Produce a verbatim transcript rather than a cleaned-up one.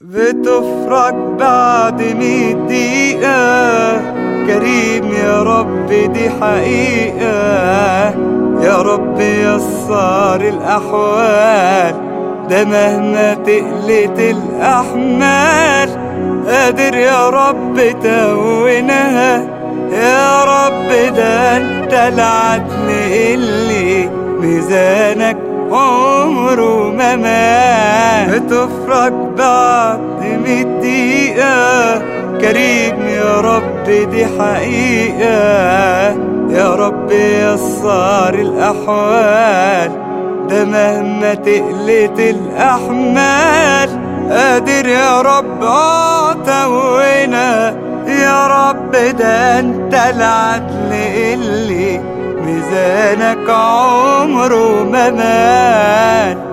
بتفرج بعد مية دقيقة. كريم يا رب دي حقيقة، يا رب يسر الأحوال، ده مهما تقلت الأحمال قادر يا رب تهونها. يا رب ده انت العدل اللي ميزانك عمره ما مات. بتفرج بعد مية دقيقة. كريم يا رب دي حقيقة، يا رب يسر الأحوال، ده مهما تقلت الأحمال قادر يا رب تهونها. يا رب ده انت العدل اللي ميزانك عمره ما مات.